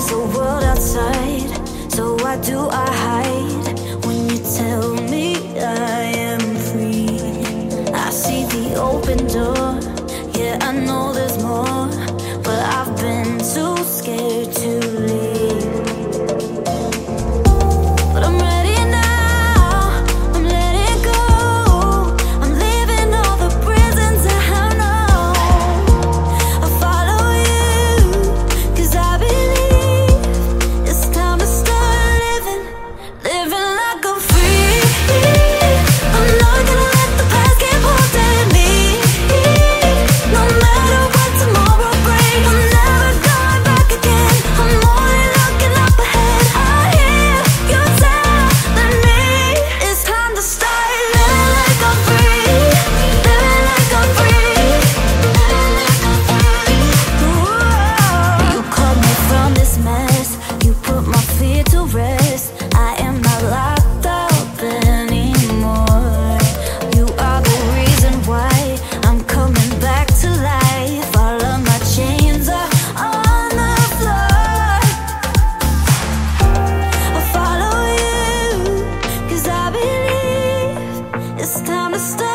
the world outside. So why do I hide when you tell me I am free? I see the open door, yeah, I know there's more, but I've been too scared to leave. But I'm ready now, I'm letting go, I'm leaving all the prisons I know. I follow you, 'cause I believe it's time to start living like I'm free. I'm not gonna let the past keep holding me. No matter what tomorrow brings, I'm never going back again. I'm only looking up ahead. I hear you telling me it's time to start living like I'm free. Living like I'm free. Ooh. You called me from this mess, you put my fear to rest. I am not locked up anymore. You are the reason why I'm coming back to life. All of my chains are on the floor. I follow you, 'cause I believe it's time to start